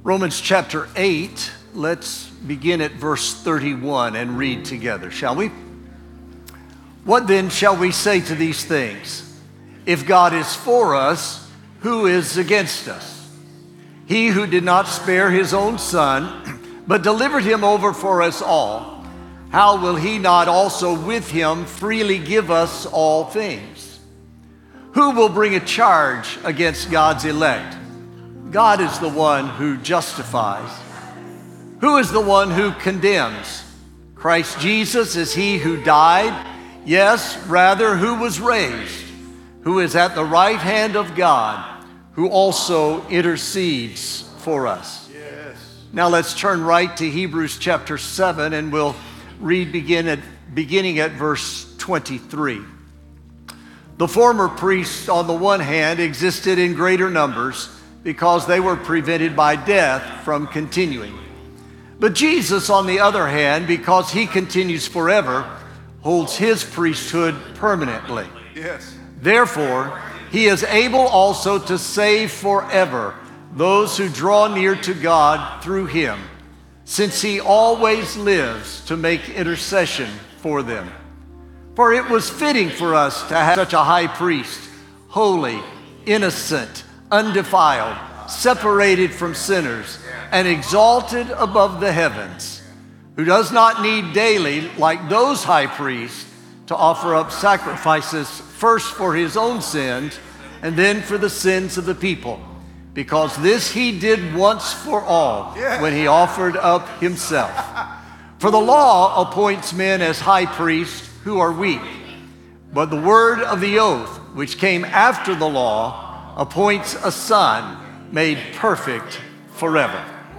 Romans chapter 8, let's begin at verse 31 and read together, shall we? What then shall we say to these things? If God is for us, who is against us? He who did not spare his own son, but delivered him over for us all, how will he not also with him freely give us all things? Who will bring a charge against God's elect? God is the one who justifies. Who is the one who condemns? Christ Jesus is he who died, yes, rather, who was raised, who is at the right hand of God, who also intercedes for us. Yes. Now let's turn right to Hebrews chapter 7, and we'll read beginning at verse 23. The former priests, on the one hand, existed in greater numbers because they were prevented by death from continuing. But Jesus, on the other hand, because he continues forever, holds his priesthood permanently. Yes. Therefore, he is able also to save forever those who draw near to God through him, since he always lives to make intercession for them. For it was fitting for us to have such a high priest, holy, innocent, undefiled, separated from sinners, and exalted above the heavens, who does not need daily, like those high priests, to offer up sacrifices first for his own sins and then for the sins of the people, because this he did once for all when he offered up himself. For the law appoints men as high priests who are weak, but the word of the oath, which came after the law, appoints a son made perfect forever.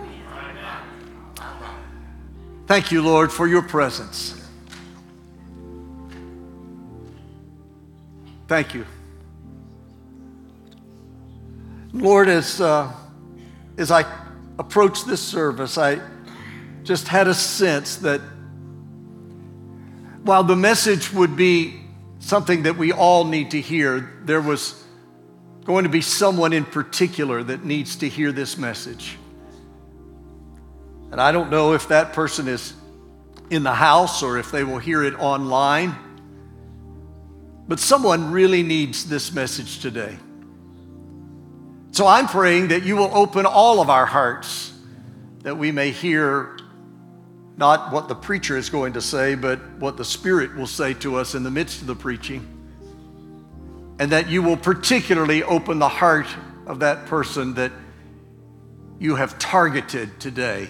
Thank you, Lord, for your presence. Thank you. Lord, as I approached this service, I just had a sense that while the message would be something that we all need to hear, there was going to be someone in particular that needs to hear this message. And I don't know if that person is in the house or if they will hear it online, but someone really needs this message today. So I'm praying that you will open all of our hearts, that we may hear not what the preacher is going to say, but what the Spirit will say to us in the midst of the preaching. And that you will particularly open the heart of that person that you have targeted today.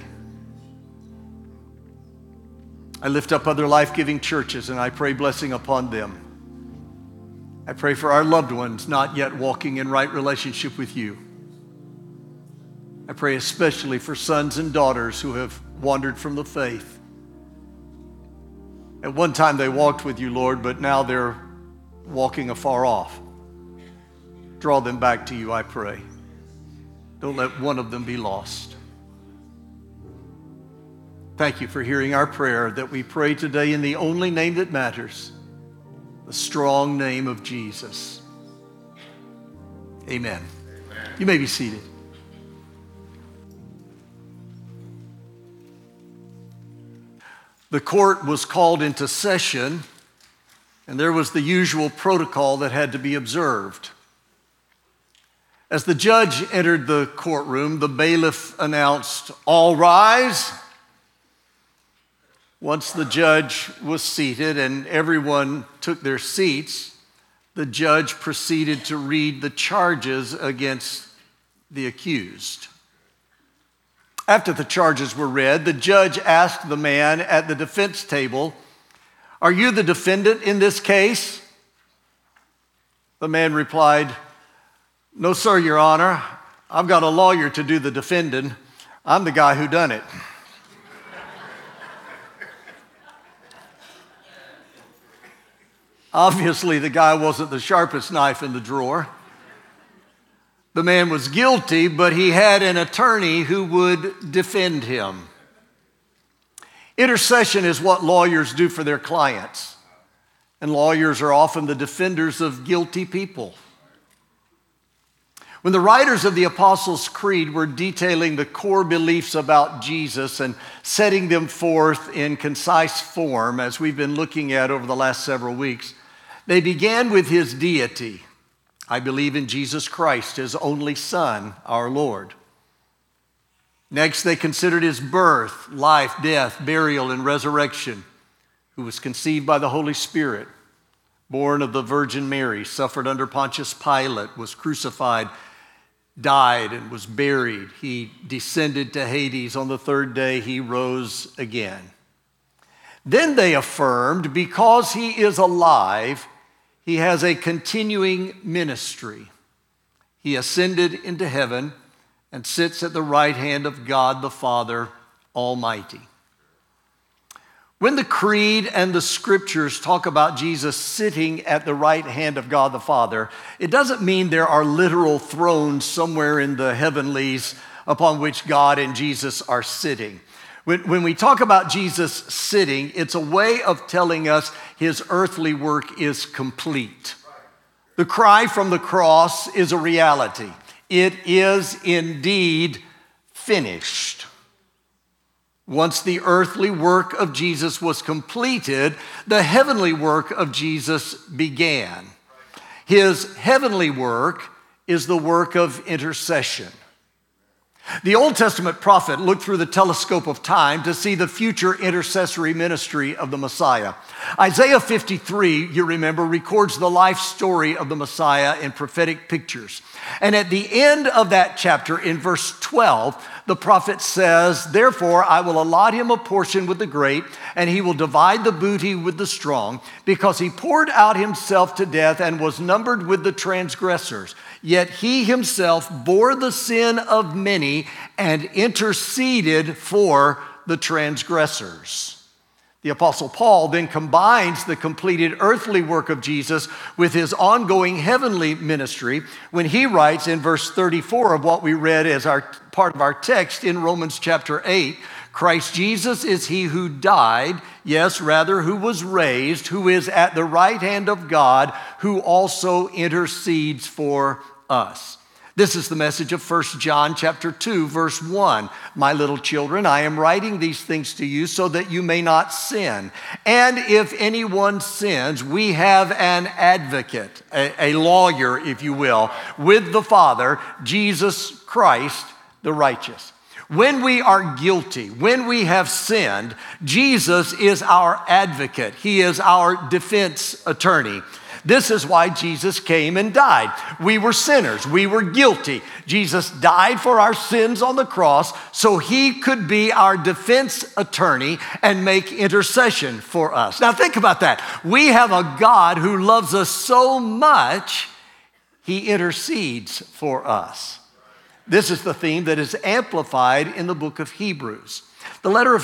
I lift up other life-giving churches, and I pray blessing upon them. I pray for our loved ones not yet walking in right relationship with you. I pray especially for sons and daughters who have wandered from the faith. At one time they walked with you, Lord, but now they're walking afar off. Draw them back to you, I pray. Don't let one of them be lost. Thank you for hearing our prayer that we pray today in the only name that matters, the strong name of Jesus. Amen. You may be seated. The court was called into session, and there was the usual protocol that had to be observed. As the judge entered the courtroom, the bailiff announced, "All rise." Once the judge was seated and everyone took their seats, the judge proceeded to read the charges against the accused. After the charges were read, the judge asked the man at the defense table, "Are you the defendant in this case?" The man replied, "No, sir, Your Honor. I've got a lawyer to do the defending. I'm the guy who done it." Obviously, the guy wasn't the sharpest knife in the drawer. The man was guilty, but he had an attorney who would defend him. Intercession is what lawyers do for their clients, and lawyers are often the defenders of guilty people. When the writers of the Apostles' Creed were detailing the core beliefs about Jesus and setting them forth in concise form, as we've been looking at over the last several weeks, they began with his deity. I believe in Jesus Christ, his only Son, our Lord. Next, they considered his birth, life, death, burial, and resurrection, who was conceived by the Holy Spirit, born of the Virgin Mary, suffered under Pontius Pilate, was crucified, died, and was buried. He descended to Hades. On the third day, he rose again. Then they affirmed, because he is alive, he has a continuing ministry. He ascended into heaven and sits at the right hand of God the Father Almighty. When the Creed and the Scriptures talk about Jesus sitting at the right hand of God the Father, it doesn't mean there are literal thrones somewhere in the heavenlies upon which God and Jesus are sitting. When we talk about Jesus sitting, it's a way of telling us his earthly work is complete. The cry from the cross is a reality. It is indeed finished. Once the earthly work of Jesus was completed, the heavenly work of Jesus began. His heavenly work is the work of intercession. The Old Testament prophet looked through the telescope of time to see the future intercessory ministry of the Messiah. Isaiah 53, you remember, records the life story of the Messiah in prophetic pictures. And at the end of that chapter, in verse 12, the prophet says, "Therefore I will allot him a portion with the great, and he will divide the booty with the strong, because he poured out himself to death and was numbered with the transgressors. Yet he himself bore the sin of many and interceded for the transgressors." The Apostle Paul then combines the completed earthly work of Jesus with his ongoing heavenly ministry when he writes in verse 34 of what we read as our part of our text in Romans chapter 8, "Christ Jesus is he who died, yes, rather, who was raised, who is at the right hand of God, who also intercedes for us." This is the message of 1 John chapter 2, verse 1. "My little children, I am writing these things to you so that you may not sin. And if anyone sins, we have an advocate," a lawyer, if you will, "with the Father, Jesus Christ the righteous." When we are guilty, when we have sinned, Jesus is our advocate. He is our defense attorney. This is why Jesus came and died. We were sinners. We were guilty. Jesus died for our sins on the cross so he could be our defense attorney and make intercession for us. Now think about that. We have a God who loves us so much, he intercedes for us. This is the theme that is amplified in the book of Hebrews. The letter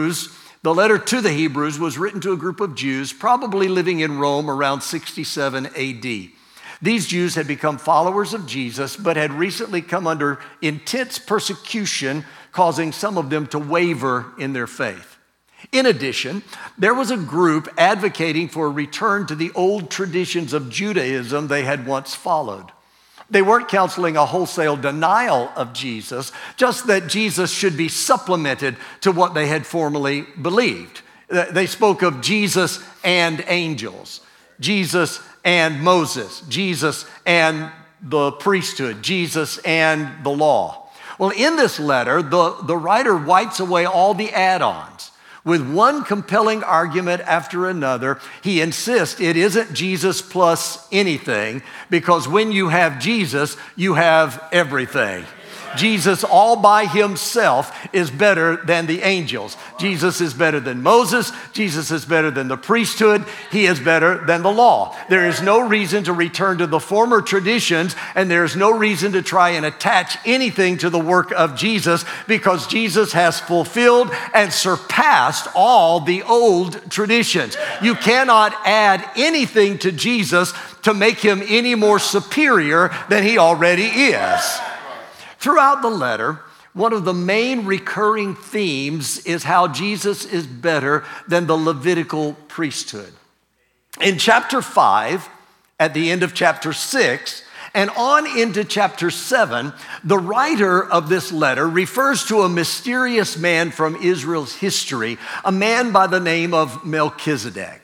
to the Hebrews was written to a group of Jews probably living in Rome around 67 AD. These Jews had become followers of Jesus, but had recently come under intense persecution, causing some of them to waver in their faith. In addition, there was a group advocating for a return to the old traditions of Judaism they had once followed. They weren't counseling a wholesale denial of Jesus, just that Jesus should be supplemented to what they had formerly believed. They spoke of Jesus and angels, Jesus and Moses, Jesus and the priesthood, Jesus and the law. Well, in this letter, the writer wipes away all the add-ons. With one compelling argument after another, he insists it isn't Jesus plus anything, because when you have Jesus, you have everything. Jesus all by himself is better than the angels. Jesus is better than Moses. Jesus is better than the priesthood. He is better than the law. There is no reason to return to the former traditions, and there is no reason to try and attach anything to the work of Jesus, because Jesus has fulfilled and surpassed all the old traditions. You cannot add anything to Jesus to make him any more superior than he already is. Throughout the letter, one of the main recurring themes is how Jesus is better than the Levitical priesthood. In chapter 5, at the end of chapter 6, And on into chapter 7, the writer of this letter refers to a mysterious man from Israel's history, a man by the name of Melchizedek.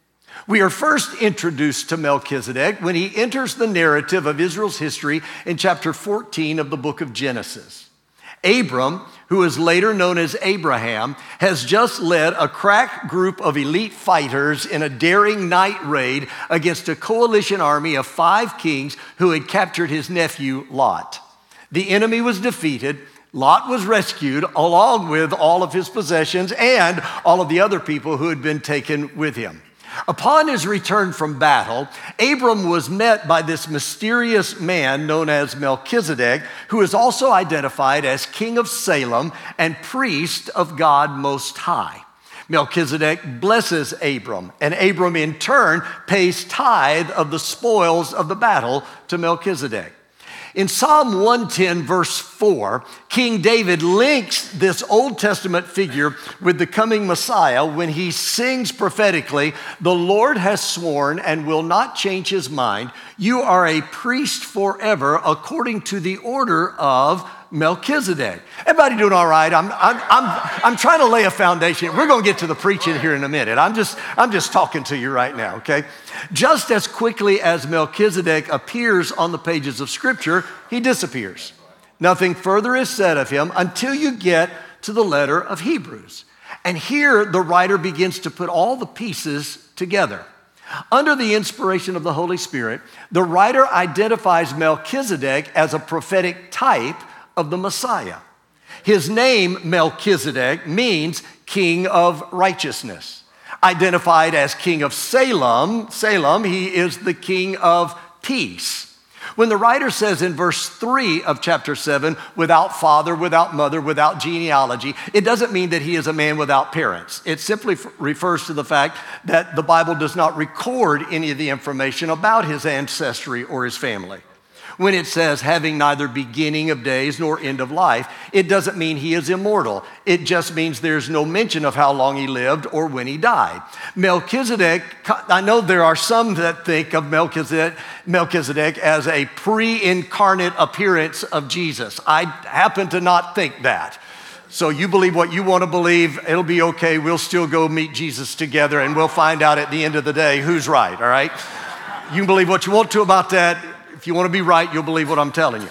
We are first introduced to Melchizedek when he enters the narrative of Israel's history in chapter 14 of the book of Genesis. Abram, who is later known as Abraham, has just led a crack group of elite fighters in a daring night raid against a coalition army of 5 kings who had captured his nephew Lot. The enemy was defeated. Lot was rescued along with all of his possessions and all of the other people who had been taken with him. Upon his return from battle, Abram was met by this mysterious man known as Melchizedek, who is also identified as king of Salem and priest of God Most High. Melchizedek blesses Abram, and Abram in turn pays tithe of the spoils of the battle to Melchizedek. In Psalm 110, verse 4, King David links this Old Testament figure with the coming Messiah when he sings prophetically, "The Lord has sworn and will not change his mind. You are a priest forever according to the order of Melchizedek." Everybody doing all right? I'm trying to lay a foundation. We're going to get to the preaching here in a minute. I'm just talking to you right now, okay? Just as quickly as Melchizedek appears on the pages of Scripture, he disappears. Nothing further is said of him until you get to the letter of Hebrews. And here the writer begins to put all the pieces together. Under the inspiration of the Holy Spirit, the writer identifies Melchizedek as a prophetic type of the Messiah. His name, Melchizedek, means king of righteousness. Identified as king of Salem, he is the king of peace. When the writer says in verse 3 of chapter 7, without father, without mother, without genealogy, it doesn't mean that he is a man without parents. It simply refers to the fact that the Bible does not record any of the information about his ancestry or his family. When it says having neither beginning of days nor end of life, it doesn't mean he is immortal. It just means there's no mention of how long he lived or when he died. Melchizedek, I know there are some that think of Melchizedek as a pre-incarnate appearance of Jesus. I happen to not think that. So you believe what you want to believe, it'll be okay. We'll still go meet Jesus together and we'll find out at the end of the day who's right, all right? You can believe what you want to about that. If you want to be right, you'll believe what I'm telling you.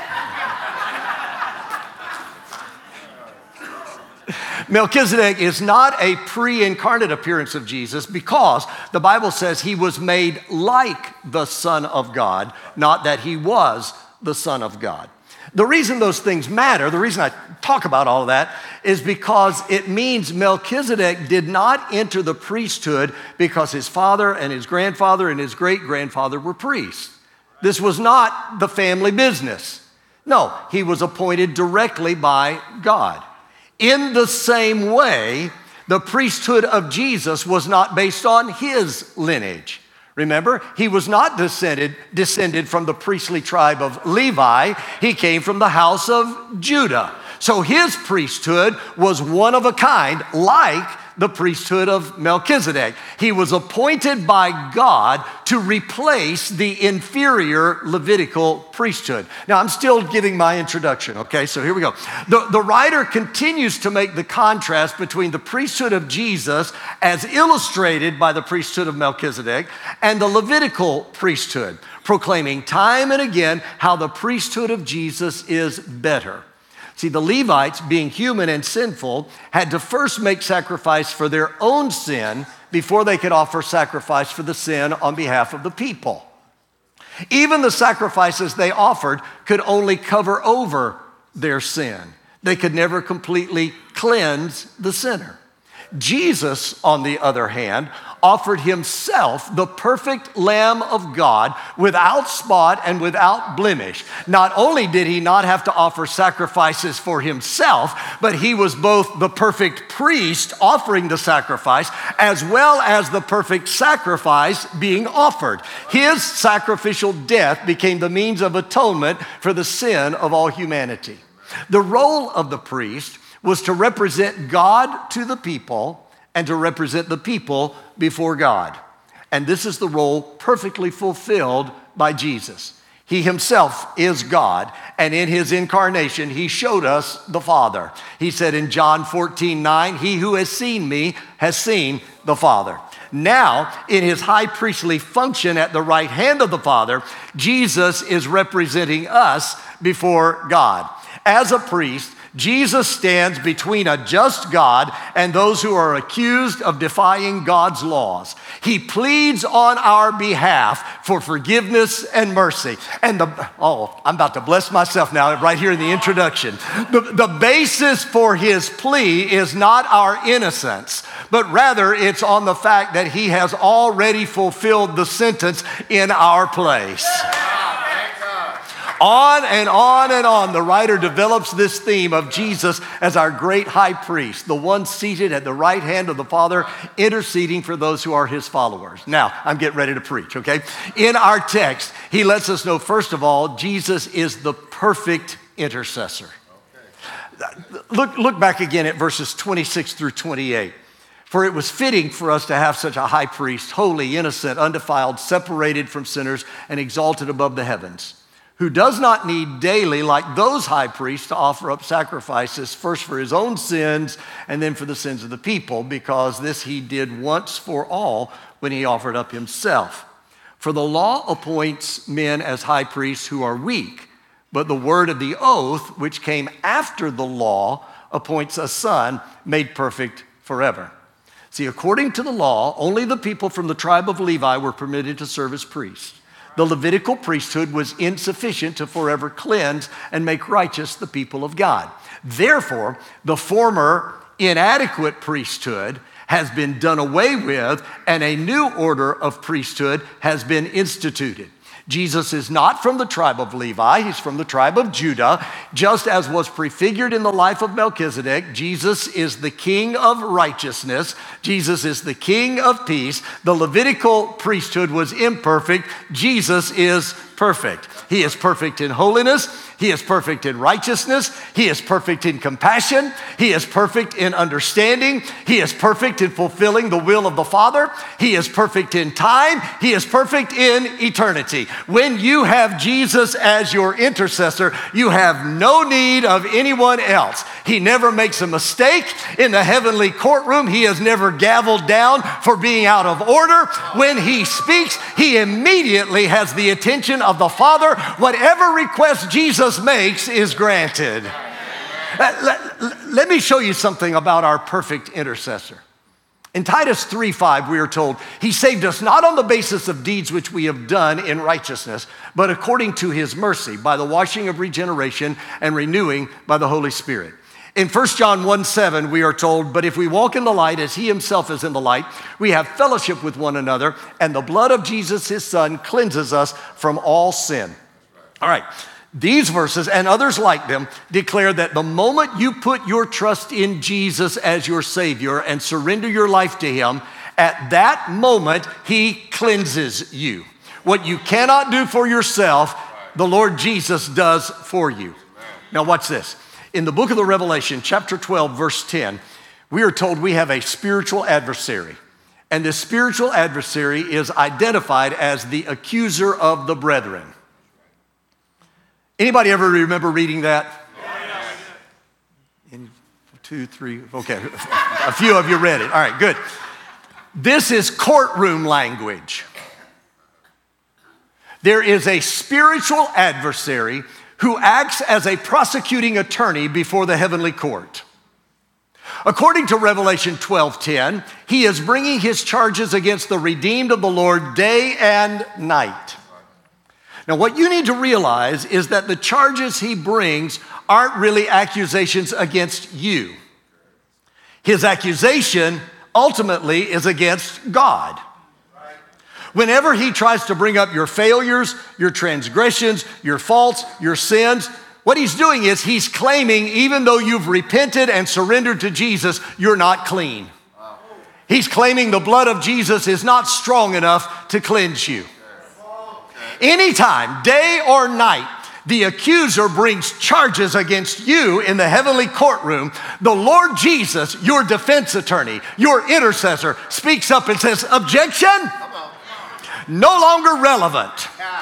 Melchizedek is not a pre-incarnate appearance of Jesus because the Bible says he was made like the Son of God, not that he was the Son of God. The reason those things matter, the reason I talk about all of that, is because it means Melchizedek did not enter the priesthood because his father and his grandfather and his great-grandfather were priests. This was not the family business. No, he was appointed directly by God. In the same way, the priesthood of Jesus was not based on his lineage. Remember, he was not descended from the priestly tribe of Levi. He came from the house of Judah. So his priesthood was one of a kind, like the priesthood of Melchizedek. He was appointed by God to replace the inferior Levitical priesthood. Now, I'm still giving my introduction, okay? So here we go. The writer continues to make the contrast between the priesthood of Jesus, as illustrated by the priesthood of Melchizedek, and the Levitical priesthood, proclaiming time and again how the priesthood of Jesus is better. See, the Levites, being human and sinful, had to first make sacrifice for their own sin before they could offer sacrifice for the sin on behalf of the people. Even the sacrifices they offered could only cover over their sin. They could never completely cleanse the sinner. Jesus, on the other hand, offered himself, the perfect Lamb of God, without spot and without blemish. Not only did he not have to offer sacrifices for himself, but he was both the perfect priest offering the sacrifice, as well as the perfect sacrifice being offered. His sacrificial death became the means of atonement for the sin of all humanity. The role of the priest was to represent God to the people and to represent the people before God. And this is the role perfectly fulfilled by Jesus. He himself is God, and in his incarnation, he showed us the Father. He said in John 14:9, he who has seen me has seen the Father. Now, in his high priestly function at the right hand of the Father, Jesus is representing us before God. As a priest, Jesus stands between a just God and those who are accused of defying God's laws. He pleads on our behalf for forgiveness and mercy. And I'm about to bless myself now right here in the introduction. The basis for his plea is not our innocence, but rather it's on the fact that he has already fulfilled the sentence in our place. On and on and on, the writer develops this theme of Jesus as our great high priest, the one seated at the right hand of the Father, interceding for those who are his followers. Now, I'm getting ready to preach, okay? In our text, he lets us know, first of all, Jesus is the perfect intercessor. Look back again at verses 26 through 28. For it was fitting for us to have such a high priest, holy, innocent, undefiled, separated from sinners, and exalted above the heavens, who does not need daily, like those high priests, to offer up sacrifices, first for his own sins and then for the sins of the people, because this he did once for all when he offered up himself. For the law appoints men as high priests who are weak, but the word of the oath, which came after the law, appoints a son made perfect forever. See, according to the law, only the people from the tribe of Levi were permitted to serve as priests. The Levitical priesthood was insufficient to forever cleanse and make righteous the people of God. Therefore, the former inadequate priesthood has been done away with, and a new order of priesthood has been instituted. Jesus is not from the tribe of Levi, he's from the tribe of Judah. Just as was prefigured in the life of Melchizedek, Jesus is the king of righteousness. Jesus is the king of peace. The Levitical priesthood was imperfect. Jesus is perfect. He is perfect in holiness. He is perfect in righteousness. He is perfect in compassion. He is perfect in understanding. He is perfect in fulfilling the will of the Father. He is perfect in time. He is perfect in eternity. When you have Jesus as your intercessor, you have no need of anyone else. He never makes a mistake. In the heavenly courtroom, he is never gavelled down for being out of order. When he speaks, he immediately has the attention of the Father. Whatever request Jesus makes is granted. Let me show you something about our perfect intercessor. In Titus 3:5, we are told, he saved us not on the basis of deeds which we have done in righteousness, but according to his mercy, by the washing of regeneration and renewing by the Holy Spirit. In 1 John 1:7, we are told, but if we walk in the light as he himself is in the light, we have fellowship with one another, and the blood of Jesus, his son, cleanses us from all sin. All right. These verses and others like them declare that the moment you put your trust in Jesus as your Savior and surrender your life to him, at that moment, he cleanses you. What you cannot do for yourself, the Lord Jesus does for you. Now watch this. In the book of the Revelation, chapter 12, verse 10, we are told we have a spiritual adversary. And this spiritual adversary is identified as the accuser of the brethren. Anybody ever remember reading that? Yes. 2, 3, okay. A few of you read it. All right, good. This is courtroom language. There is a spiritual adversary who acts as a prosecuting attorney before the heavenly court. According to Revelation 12:10, he is bringing his charges against the redeemed of the Lord day and night. Now, what you need to realize is that the charges he brings aren't really accusations against you. His accusation ultimately is against God. Whenever he tries to bring up your failures, your transgressions, your faults, your sins, what he's doing is he's claiming even though you've repented and surrendered to Jesus, you're not clean. He's claiming the blood of Jesus is not strong enough to cleanse you. Anytime, day or night, the accuser brings charges against you in the heavenly courtroom, the Lord Jesus, your defense attorney, your intercessor, speaks up and says, objection, no longer relevant.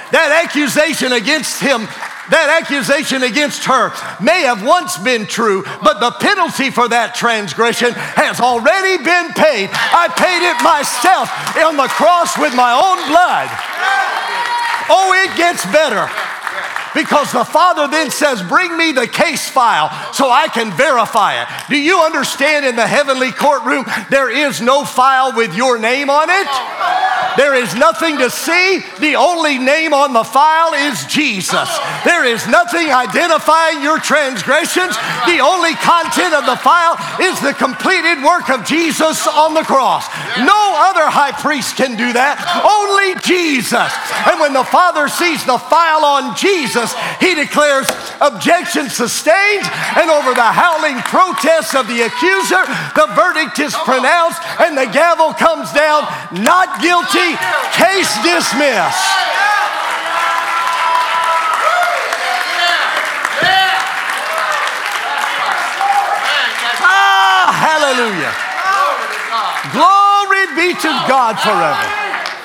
That accusation against him, that accusation against her may have once been true, but the penalty for that transgression has already been paid. I paid it myself on the cross with my own blood. Oh, it gets better. Because the Father then says, bring me the case file so I can verify it. Do you understand in the heavenly courtroom, there is no file with your name on it? There is nothing to see. The only name on the file is Jesus. There is nothing identifying your transgressions. The only content of the file is the completed work of Jesus on the cross. No other high priest can do that. Only Jesus. And when the Father sees the file on Jesus, he declares objection sustained, and over the howling protests of the accuser, the verdict is pronounced and the gavel comes down, not guilty, case dismissed. Ah, hallelujah. Glory be to God forever.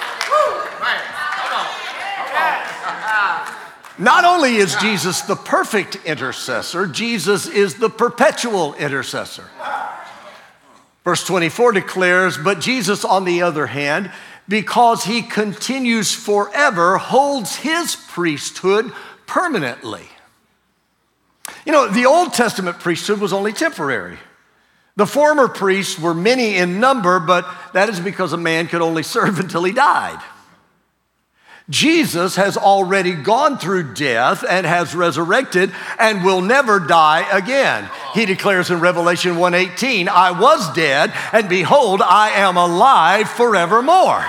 Not only is Jesus the perfect intercessor, Jesus is the perpetual intercessor. Verse 24 declares, but Jesus, on the other hand, because he continues forever, holds his priesthood permanently. You know, the Old Testament priesthood was only temporary. The former priests were many in number, but that is because a man could only serve until he died. Jesus has already gone through death and has resurrected and will never die again. He declares in Revelation 1:18, I was dead, and behold, I am alive forevermore.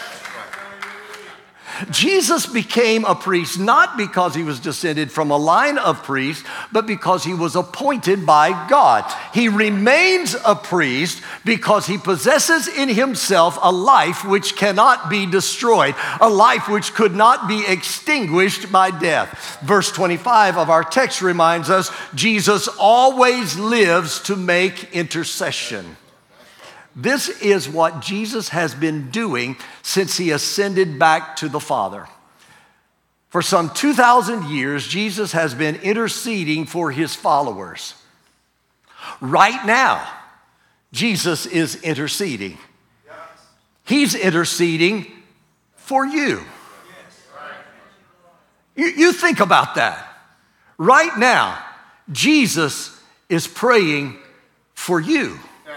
Jesus became a priest not because he was descended from a line of priests, but because he was appointed by God. He remains a priest because he possesses in himself a life which cannot be destroyed, a life which could not be extinguished by death. Verse 25 of our text reminds us Jesus always lives to make intercession. This is what Jesus has been doing since he ascended back to the Father. For some 2,000 years, Jesus has been interceding for his followers. Right now, Jesus is interceding. He's interceding for you. You think about that. Right now, Jesus is praying for you.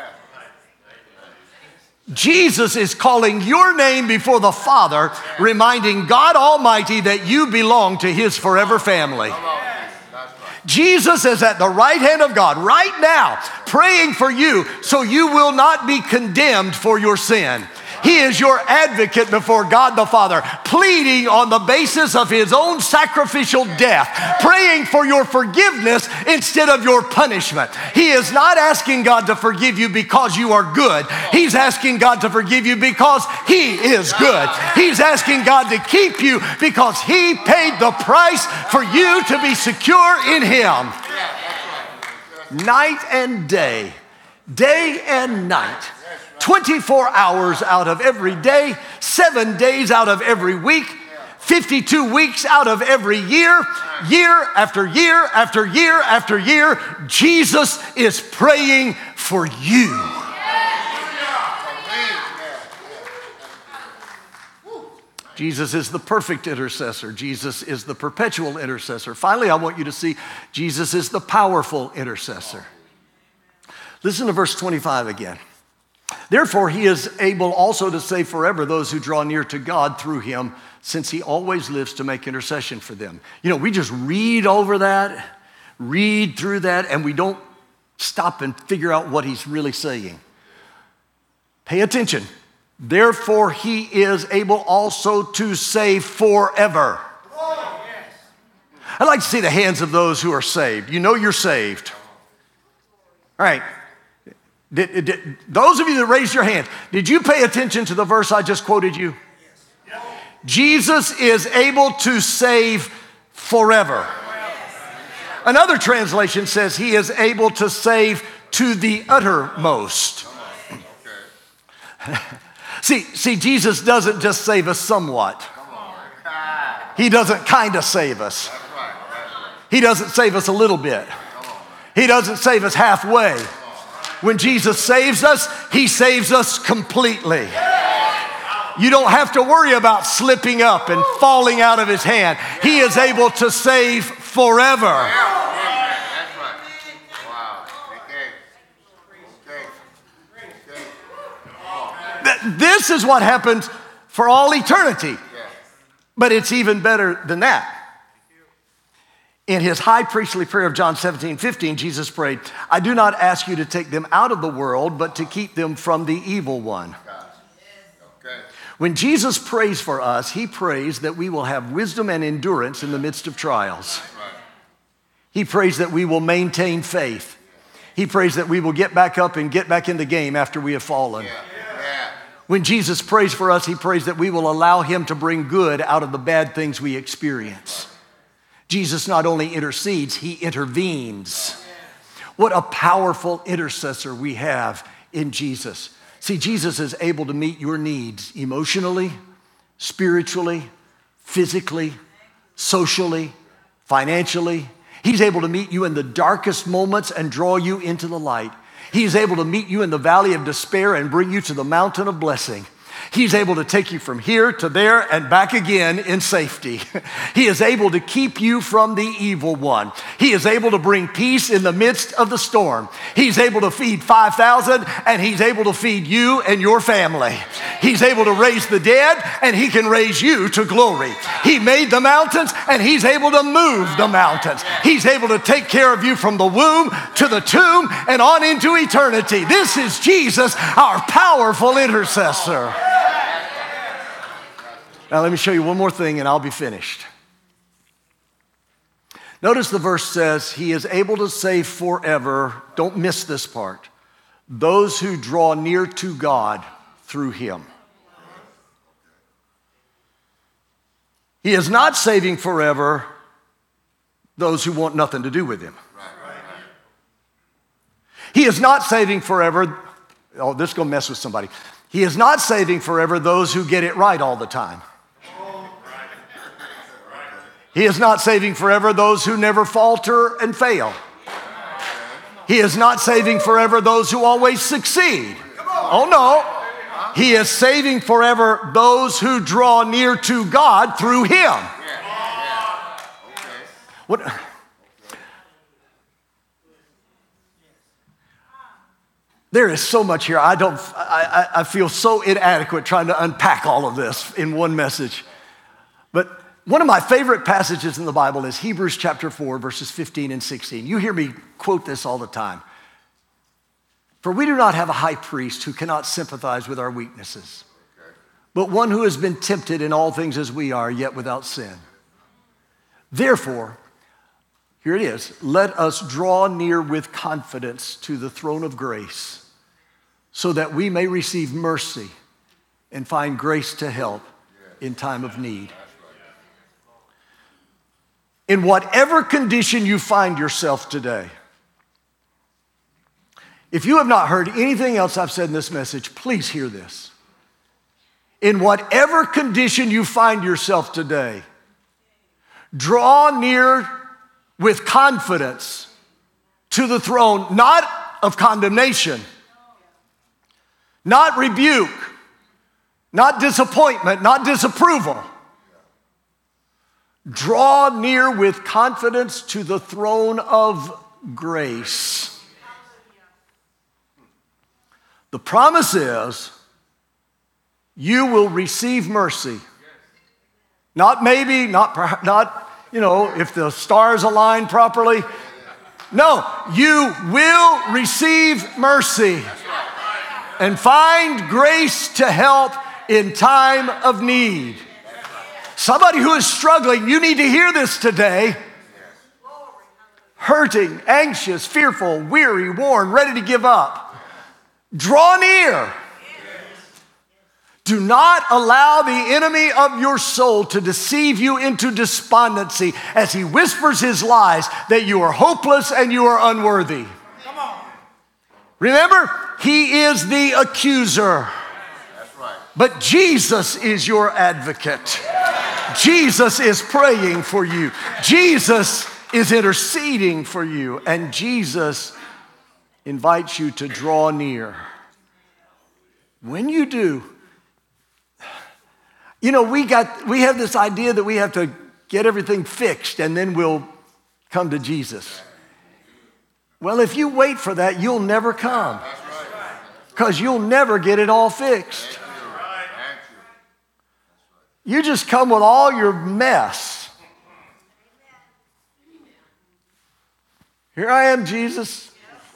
Jesus is calling your name before the Father, reminding God Almighty that you belong to his forever family. Jesus is at the right hand of God right now, praying for you so you will not be condemned for your sin. He is your advocate before God the Father, pleading on the basis of his own sacrificial death, praying for your forgiveness instead of your punishment. He is not asking God to forgive you because you are good. He's asking God to forgive you because he is good. He's asking God to keep you because he paid the price for you to be secure in him. Night and day, day and night. 24 hours out of every day, 7 days out of every week, 52 weeks out of every year, year after year after year after year, Jesus is praying for you. Jesus is the perfect intercessor. Jesus is the perpetual intercessor. Finally, I want you to see Jesus is the powerful intercessor. Listen to verse 25 again. Therefore, he is able also to save forever those who draw near to God through him, since he always lives to make intercession for them. You know, we just read over that, read through that, and we don't stop and figure out what he's really saying. Pay attention. Therefore, he is able also to save forever. I'd like to see the hands of those who are saved. You know you're saved. All right. Those of you that raised your hand, did you pay attention to the verse I just quoted you? Yes. Jesus is able to save forever. Another translation says he is able to save to the uttermost. See, Jesus doesn't just save us somewhat. He doesn't kind of save us. He doesn't save us a little bit. He doesn't save us halfway. When Jesus saves us, he saves us completely. You don't have to worry about slipping up and falling out of his hand. He is able to save forever. That's right. Wow. Okay. This is what happens for all eternity. But it's even better than that. In his high priestly prayer of John 17:15, Jesus prayed, I do not ask you to take them out of the world, but to keep them from the evil one. Okay. When Jesus prays for us, he prays that we will have wisdom and endurance in the midst of trials. He prays that we will maintain faith. He prays that we will get back up and get back in the game after we have fallen. When Jesus prays for us, he prays that we will allow him to bring good out of the bad things we experience. Jesus not only intercedes, he intervenes. What a powerful intercessor we have in Jesus. See, Jesus is able to meet your needs emotionally, spiritually, physically, socially, financially. He's able to meet you in the darkest moments and draw you into the light. He's able to meet you in the valley of despair and bring you to the mountain of blessing. He's able to take you from here to there and back again in safety. He is able to keep you from the evil one. He is able to bring peace in the midst of the storm. He's able to feed 5,000 and he's able to feed you and your family. He's able to raise the dead and he can raise you to glory. He made the mountains and he's able to move the mountains. He's able to take care of you from the womb to the tomb and on into eternity. This is Jesus, our powerful intercessor. Now let me show you one more thing and I'll be finished. Notice the verse says, he is able to save forever, don't miss this part, those who draw near to God through him. He is not saving forever those who want nothing to do with him. He is not saving forever, oh, this is going to mess with somebody. He is not saving forever those who get it right all the time. He is not saving forever those who never falter and fail. He is not saving forever those who always succeed. Oh no. He is saving forever those who draw near to God through him. What? There is so much here. I feel so inadequate trying to unpack all of this in one message. But one of my favorite passages in the Bible is Hebrews chapter 4, verses 15 and 16. You hear me quote this all the time. For we do not have a high priest who cannot sympathize with our weaknesses, but one who has been tempted in all things as we are, yet without sin. Therefore, here it is, let us draw near with confidence to the throne of grace, so that we may receive mercy and find grace to help in time of need. In whatever condition you find yourself today, if you have not heard anything else I've said in this message, please hear this. In whatever condition you find yourself today, draw near with confidence to the throne, not of condemnation, not rebuke, not disappointment, not disapproval. Draw near with confidence to the throne of grace. The promise is you will receive mercy. Not maybe, not if the stars align properly. No, you will receive mercy and find grace to help in time of need. Somebody who is struggling, you need to hear this today. Hurting, anxious, fearful, weary, worn, ready to give up. Draw near. Do not allow the enemy of your soul to deceive you into despondency as he whispers his lies that you are hopeless and you are unworthy. Come on. Remember, he is the accuser. That's right. But Jesus is your advocate. Jesus is praying for you. Jesus is interceding for you. And Jesus invites you to draw near. When you do, you know, we have this idea that we have to get everything fixed and then we'll come to Jesus. Well, if you wait for that, you'll never come. Because you'll never get it all fixed. You just come with all your mess. Here I am, Jesus.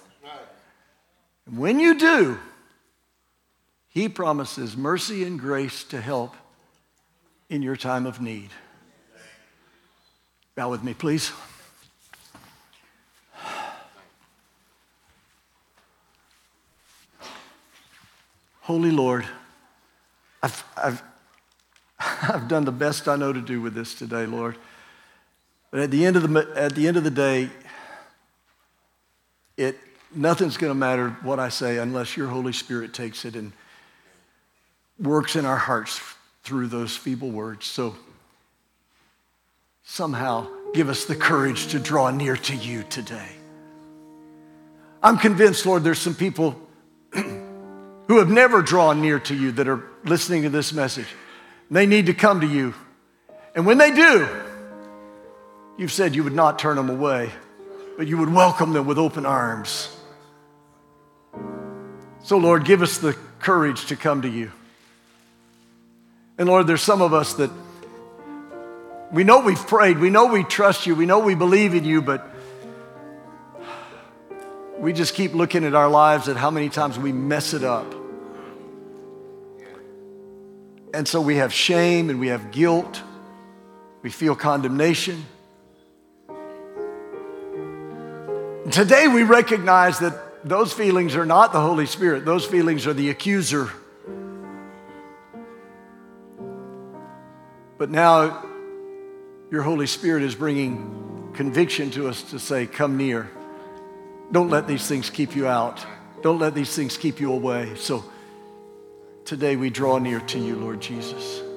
When you do, He promises mercy and grace to help in your time of need. Bow with me, please. Holy Lord, I've done the best I know to do with this today, Lord. But at the end of the day, nothing's going to matter what I say unless your Holy Spirit takes it and works in our hearts through those feeble words. So somehow give us the courage to draw near to you today. I'm convinced, Lord, there's some people who have never drawn near to you that are listening to this message. They need to come to you. And when they do, you've said you would not turn them away, but you would welcome them with open arms. So, Lord, give us the courage to come to you. And Lord, there's some of us that we know we've prayed, we know we trust you, we know we believe in you, but we just keep looking at our lives at how many times we mess it up. And so we have shame and we have guilt. We feel condemnation. Today we recognize that those feelings are not the Holy Spirit. Those feelings are the accuser. But now your Holy Spirit is bringing conviction to us to say, come near. Don't let these things keep you out. Don't let these things keep you away. So today we draw near to you, Lord Jesus.